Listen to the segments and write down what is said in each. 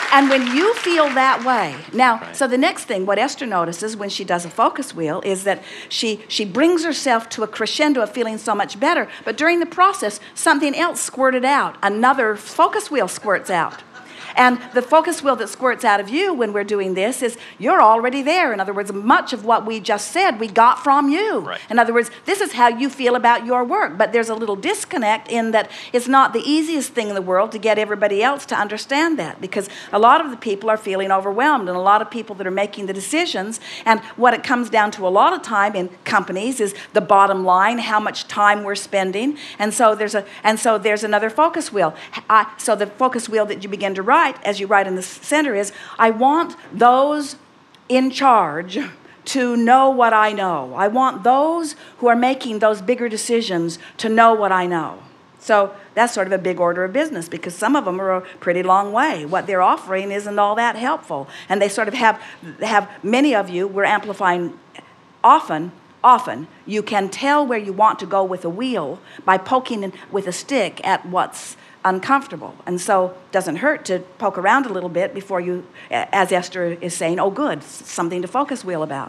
And when you feel that way, now, so the next thing, what Esther notices when she does a focus wheel is that she brings herself to a crescendo of feeling so much better, but during the process, something else squirted out. Another focus wheel squirts out. And the focus wheel that squirts out of you when we're doing this is you're already there. In other words, much of what we just said we got from you. Right. In other words, this is how you feel about your work. But there's a little disconnect in that it's not the easiest thing in the world to get everybody else to understand that, because a lot of the people are feeling overwhelmed, and a lot of people that are making the decisions, and what it comes down to a lot of time in companies is the bottom line, how much time we're spending. And so there's another focus wheel. So the focus wheel that you begin to write, as you write in the center, is I want those in charge to know what I know. I want those who are making those bigger decisions to know what I know. So that's sort of a big order of business, because some of them are a pretty long way. What they're offering isn't all that helpful. And they sort of have many of you, we're amplifying often, you can tell where you want to go with a wheel by poking with a stick at what's uncomfortable. And so it doesn't hurt to poke around a little bit before you, as Esther is saying, oh good, something to focus wheel about.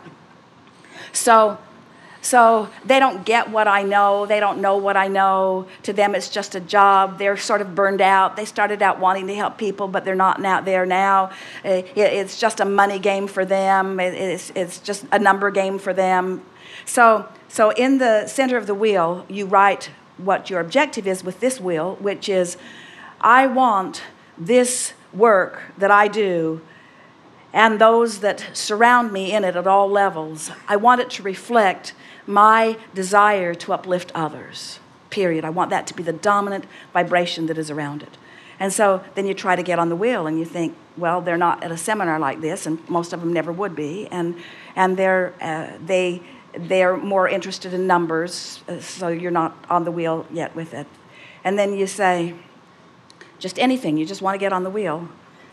So they don't get what I know. They don't know what I know. To them it's just a job. They're sort of burned out. They started out wanting to help people, but they're not there now. It's just a money game for them. It's just a number game for them. So in the center of the wheel, you write what your objective is with this wheel, which is, I want this work that I do and those that surround me in it at all levels, I want it to reflect my desire to uplift others, period. I want that to be the dominant vibration that is around it. And so then you try to get on the wheel and you think, well, they're not at a seminar like this, and most of them never would be, and they're more interested in numbers, so you're not on the wheel yet with it. And then you say, just anything, you just want to get on the wheel.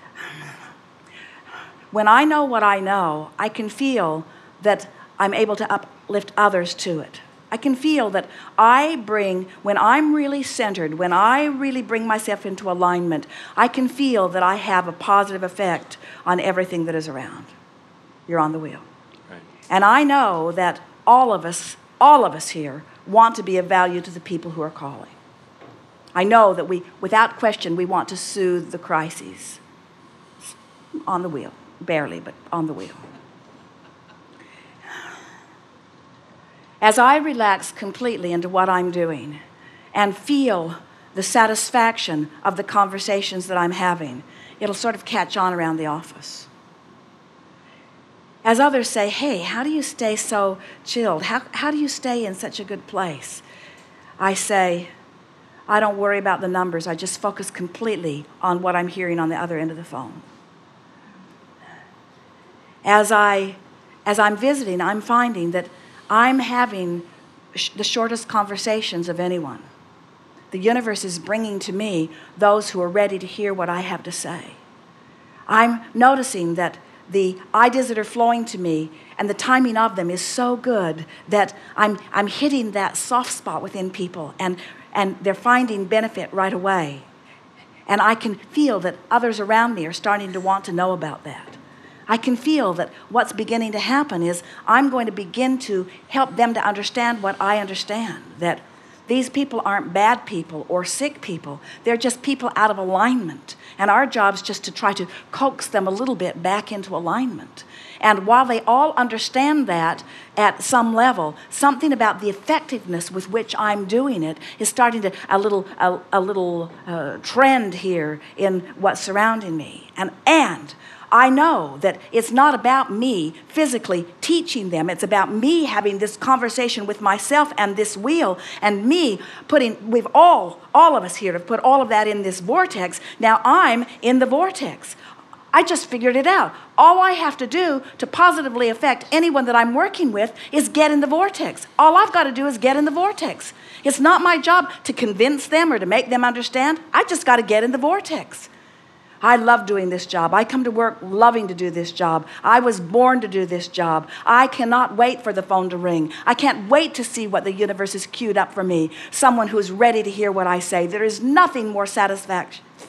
When I know what I know, I can feel that I'm able to uplift others to it. I can feel that when I'm really centered, when I really bring myself into alignment, I can feel that I have a positive effect on everything that is around. You're on the wheel. Right. And I know that all of us here want to be of value to the people who are calling. I know that without question, we want to soothe the crises. On the wheel. Barely, but on the wheel. As I relax completely into what I'm doing and feel the satisfaction of the conversations that I'm having, it'll sort of catch on around the office. As others say, hey, how do you stay so chilled? How do you stay in such a good place? I say, I don't worry about the numbers. I just focus completely on what I'm hearing on the other end of the phone. As I'm visiting, I'm finding that I'm having the shortest conversations of anyone. The universe is bringing to me those who are ready to hear what I have to say. I'm noticing that the ideas that are flowing to me and the timing of them is so good that I'm hitting that soft spot within people, and they're finding benefit right away. And I can feel that others around me are starting to want to know about that. I can feel that what's beginning to happen is I'm going to begin to help them to understand what I understand, that these people aren't bad people or sick people. They're just people out of alignment. And our job is just to try to coax them a little bit back into alignment. And while they all understand that at some level, something about the effectiveness with which I'm doing it is starting to a little trend here in what's surrounding me. And I know that it's not about me physically teaching them. It's about me having this conversation with myself and this wheel, and me we've all of us here have put all of that in this vortex. Now I'm in the vortex. I just figured it out. All I have to do to positively affect anyone that I'm working with is get in the vortex. All I've got to do is get in the vortex. It's not my job to convince them or to make them understand. I just got to get in the vortex. I love doing this job. I come to work loving to do this job. I was born to do this job. I cannot wait for the phone to ring. I can't wait to see what the universe has queued up for me. Someone who's ready to hear what I say. There is nothing more satisfaction